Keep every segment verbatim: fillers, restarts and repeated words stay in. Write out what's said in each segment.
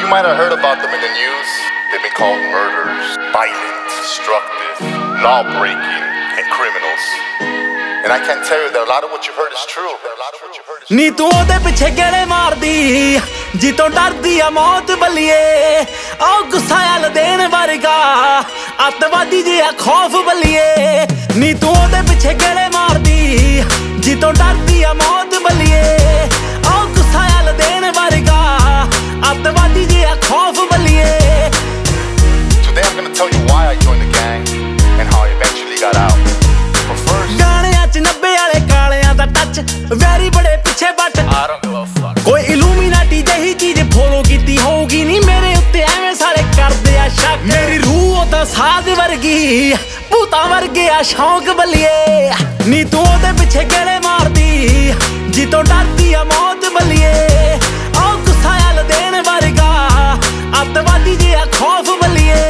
might have heard about them in the news. They've been called murderers, violent, destructive, law-breaking, and criminals. And I can tell you that a lot of what you've heard is true. ਨੀ ਤੂੰ ਉਹਦੇ ਪਿੱਛੇ ਗੇੜੇ ਮਾਰਦੀ ਜਿੱਤੋਂ ਡਰਦੀ ਆ ਮੌਤ ਬੱਲੀਏ ਆਹ ਗੁੱਸਾ ਅਲ ਦੇਣ ਵਰਗਾ ਅੱਤਵਾਦੀ ਜਿਹਾ ਖੌਫ ਬੱਲੀਏ ਨੀ ਤੂੰ ਉਹਦੇ ਪਿੱਛੇ ਗੇੜੇ ਮਾਰਦੀ ਜਿੱਤੋਂ ਡਰਦੀ ਆ ਮੌਤ ਬੱਲੀਏ ਆਹ ਗੁੱਸਾ ਅਲ ਦੇਣ ਵਰਗਾ ਅੱਤਵਾਦੀ ਜਿਹਾ ਖੌਫ ਬੱਲੀਏ Today I'm gonna tell you why I joined the gang and how I eventually got out. But first, ਗਾਣਿਆਂ ਚ ਨੱਬੇ ਵਾਲੇ ਕਾਲਿਆਂ ਦਾ ਟੱਚ ਵੈਰੀ ਬੜੇ ਪਿੱਛੇ but I don't give a fuck. ਕੋਈ ਇਲੂਮੀਨਾਟੀ ਜਿਹੀ ਚੀਜ਼ ਫੋਲੋ ਕੀਤੀ ਹੋਊਗੀ ਨੀ ਮੇਰੇ ਉੱਤੇ ਐਵੇਂ ਸਾਰੇ ਕਰਦੇ ਆ ਸ਼ੱਕ ਮੇਰੀ ਰੂਹ ਉਹ ਤਾਂ ਸਾਧ ਵਰਗੀ ਭੂਤਾਂ ਵਰਗੇ ਆ ਸ਼ੌਂਕ ਬੱਲੀਏ ਨੀ ਤੂੰ ਉਹਦੇ ਪਿੱਛੇ ਗੇੜੇ ਮਾਰਦੀ ਜਿੱਤੋਂ ਡਰਦੀ ਆ ਮੌਤ ਬੱਲੀਏ ਆਹ ਗੁੱਸਾ ਅਲ ਦੇਣ ਵਰਗਾ ਅੱਤਵਾਦੀ ਜਿਹਾ ਖੌਫ ਬੱਲੀਏ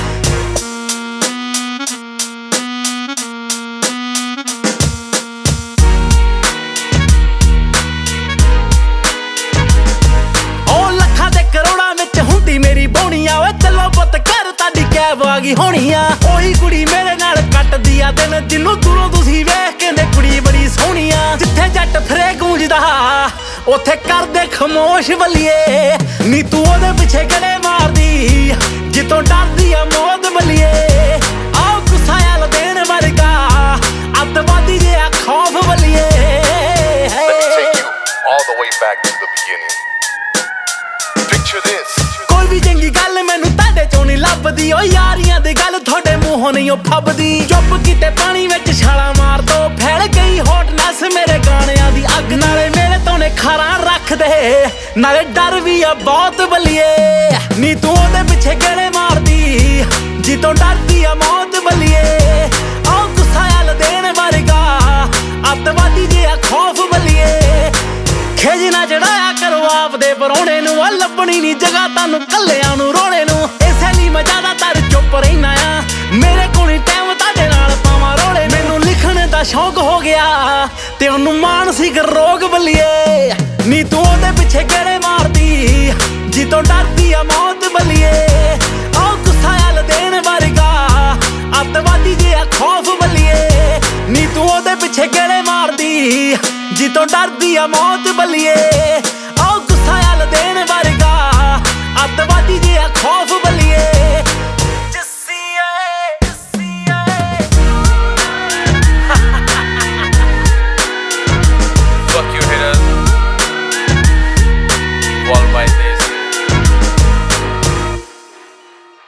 ਮੇਰੀ ਬੋਣੀਆਂ ਵੇ ਚੱਲੋ ਪੁੱਤ ਘਰ ਤੁਹਾਡੀ ਕੈਬ ਆ ਗਈ ਹੋਣੀ ਆ ਉਹੀ ਕੁੜੀ ਮੇਰੇ ਨਾਲ ਕੱਟਦੀ ਆ ਦਿਨ ਜਿਹਨੂੰ ਦੂਰੋਂ ਤੁਸੀਂ ਵੇਖ ਕਹਿੰਦੇ ਕੁੜੀ ਬੜੀ ਸੋਹਣੀ ਆ ਜਿੱਥੇ ਜੱਟ ਫਿਰੇ ਗੂੰਜਦਾ ਉੱਥੇ ਕਰਦੇ ਖਮੋਸ਼ ਬੱਲੀਏ ਨੀ ਤੂੰ ਉਹਦੇ ਪਿੱਛੇ ਗੜੇ ਮਾਰਦੀ ਜਿੱਤੋਂ ਡਰਦੀ ਆ ਮੌਤ ਬੱਲੀਏ ਆਹ ਗੁੱਸਾ ਅਲ ਦੇਣ ਵਰਗਾ ਅੱਤਵਾਦੀ ਜਿਹਾ ਖੌਫ ਬੱਲੀਏ let me take you all the way back to the beginning. Picture this. ਕੋਈ ਵੀ ਚੰਗੀ ਗੱਲ ਮੈਨੂੰ ਤੁਹਾਡੇ ਚੋਂ ਨਹੀਂ ਲੱਭਦੀ ਓ ਯਾਰੀਆਂ ਦੀ ਗੱਲ ਤੁਹਾਡੇ ਮੂੰਹੋਂ ਨਹੀਂ ਓ ਫੱਬਦੀ ਚੁੱਪ ਕੀਤੇ ਪਾਣੀ ਵਿੱਚ ਛਾਲਾਂ ਮਾਰ ਦੋ ਫੈਲ ਗਈ ਹੌਟਨੈਸ ਮੇਰੇ ਗਾਣਿਆਂ ਦੀ ਅੱਗ ਨਾਲੇ ਮੇਰੇ ਤੋਂ ਨੇ ਖਾਰਾਂ ਰੱਖਦੇ ਨਾਲੇ ਡਰ ਵੀ ਆ ਬਹੁਤ ਬੱਲੀਏ ਨੀ ਤੂੰ ਉਹਦੇ ਪਿੱਛੇ ਗੇੜੇ ਮਾਰਦੀ ਜਿੱਤੋਂ ਡਰਦੀ ਆ ਮੌਤ ਬੱਲੀਏ ਆਹ ਗੁੱਸਾ ਅਲ ਦੇਣ ਵਰਗਾ ਅੱਤਵਾਦੀ ਜਿਹਾ ਖੌਫ ਬੱਲੀਏ ਖੇਜ ਨਾ ਚੜਾਇਆ ਕਰੋ ਆਪਦੇ ਪਰੋਣੇ ਨੂੰ ਆ ਲੱਭਣੀ ਨੀ ਜਗ੍ਹਾ ਤੁਹਾਨੂੰ ਕੱਲਿਆਂ ਨੂੰ ਰੋਣੇ ਨੂੰ ਇਸੇ ਲਈ ਮੈਂ ਜ਼ਿਆਦਾਤਰ ਚੁੱਪ ਰਹਿਣਾ ਆ ਮੇਰੇ ਕੋਲ ਟਾਈਮ ਤੁਹਾਡੇ ਨਾਲ ਪਾਵਾਂ ਰੋਲੇ ਮੈਨੂੰ ਲਿਖਣ ਦਾ ਸ਼ੌਂਕ ਹੋ ਗਿਆ ਤੇ ਉਹਨੂੰ ਮਾਨਸਿਕ ਰੋਗ ਬੱਲੀਏ ਨੀ ਤੂੰ ਉਹਦੇ ਪਿੱਛੇ ਗੇੜੇ ਮਾਰਦੀ ਜਿੱਤੋਂ ਡਰਦੀ ਆ ਮੌਤ ਬੱਲੀਏ ਆਹ ਗੁੱਸਾ ਅਲ ਦੇਣ ਵਰਗਾ ਅੱਤਵਾਦੀ ਜਿਹਾ ਖੌਫ ਬੱਲੀਏ ਨੀ ਤੂੰ ਉਹਦੇ ਪਿੱਛੇ ਗੇੜੇ ਮਾਰਦੀ ਜਿੱਤੋਂ ਡਰਦੀ ਆ ਮੌਤ ਬੱਲੀਏ